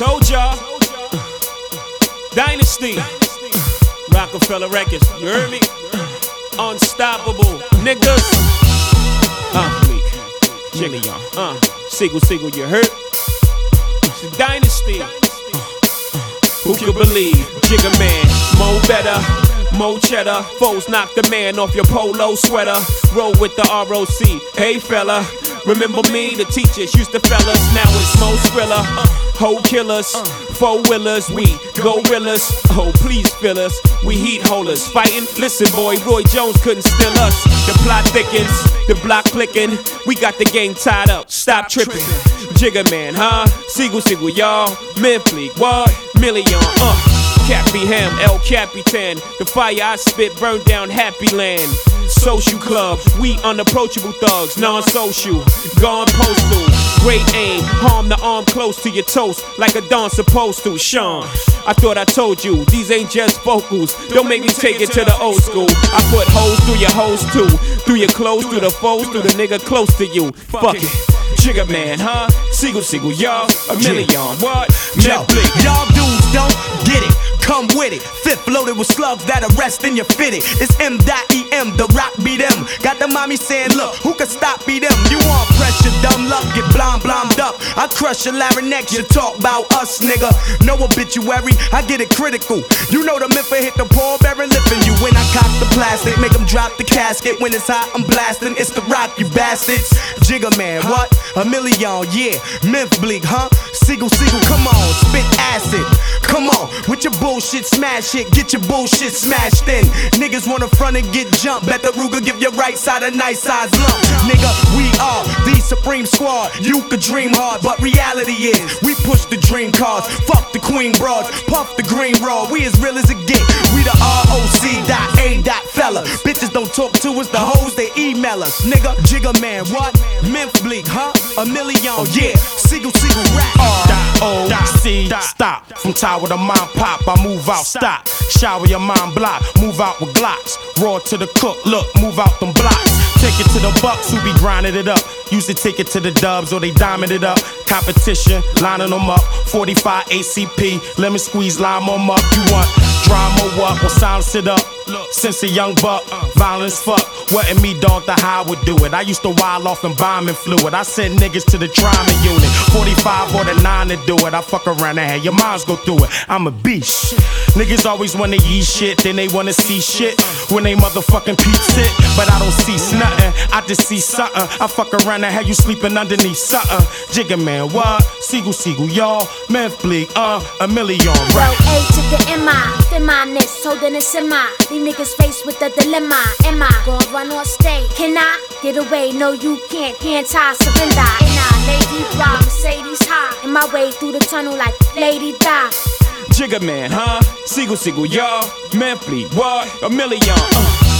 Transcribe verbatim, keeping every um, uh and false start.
Told y'all. Dynasty. Rockefeller Records. You heard me? Unstoppable. Niggas. Uh, Bleak. Jigga, y'all. Uh, Sigel, Sigel, you heard? It's a dynasty. Who could believe? Jigga Man, Mo better, Mo cheddar. Foes knock the man off your polo sweater. Roll with the R O C. Hey fella, remember me? The teachers used to fellas. Now it's Mo Skrilla. Hoe killers, four willers, we gorillas. Oh, please fill us. We heat holders. Fighting? Listen, boy, Roy Jones couldn't steal us. The plot thickens, the block clicking. We got the game tied up. Stop tripping. Jigga Man, huh? Sigel, Sigel, y'all. Memphis, what? Million, uh. Cappy Ham, El Capitan. The fire I spit burned down Happy Land. Social club, we unapproachable thugs, non-social, gone postal. Great aim, harm the arm close to your toast, like a Don supposed to. Sean, I thought I told you, these ain't just vocals. Don't make me take it to the old school. I put hoes through your hoes too, through your clothes, through the foes, through the nigga close to you. Fuck it. Jigga Man, huh? Sigel, Sigel, y'all. A million, what? Yo, y'all dudes don't get it. Come with it. Fifth loaded with slugs that arrest in your fitted. It's M E M, the rock beat them. Got the mommy saying, look, who can stop beat them? You want pressure, dumb luck, get blind, blind up. I crush your larynx, you talk about us, nigga. No obituary, I get it critical. You know the myth hit the pallbearer lifting you. When I cock the plastic, make them drop the casket. When it's hot, I'm blasting, it's the rock, you bastards. Jigga Man, what? A million, yeah. Memphis Bleak, huh? Sigel, Sigel, come on, spit acid. Come on, with your bullshit, smash it, get your bullshit smashed in. Niggas wanna front and get jumped. Bet the Ruger give your right side a nice size lump. Nigga, we are the Supreme Squad. You could dream hard, but reality is we push the dream cars. Fuck the queen broads, puff the green raw. We as real as it get. We the R O C dot A dot fella. Bitches don't talk to us, the hoes they email us. Nigga, Jigga Man, what? Memphis Bleak, huh? A million, yeah. Sigel, Sigel, rap. R O C, stop. From tower to mom pop, I move out, stop. Shower your mind block, move out with Glocks. Raw to the cook, look, move out them blocks. Take it to the Bucks who be grinding it up. Used to take it to the Dubs or they diamond it up. Competition, lining them up. forty-five A C P, lemon squeeze, lime them up. You want drama, what? Well, silence it up. Since a young buck, violence fuck. Wasn't me, dog, the how I would do it. I used to wild off and bombing fluid. I sent niggas to the trauma unit. forty-five or the nine to do it. I fuck around and have your minds go through it. I'm a beast. Niggas always wanna eat shit, then they wanna see shit when they motherfucking peeps it. But I don't see nothing, I just see something. I fuck around and have you sleeping underneath something. Jigga Man, what? Sigel, Sigel, y'all. Memphis Bleak, uh, a million, right? Well, A to the M I, feminist, holding a semi. These niggas faced with the dilemma. Am I gonna run or stay? Can I get away? No, you can't. Can't tie, surrender. And I, Lady Bra, Mercedes high. In my way through the tunnel like Lady Di. Jigga Man, huh? Sigel, Sigel, y'all. Memphis, what? A million, uh.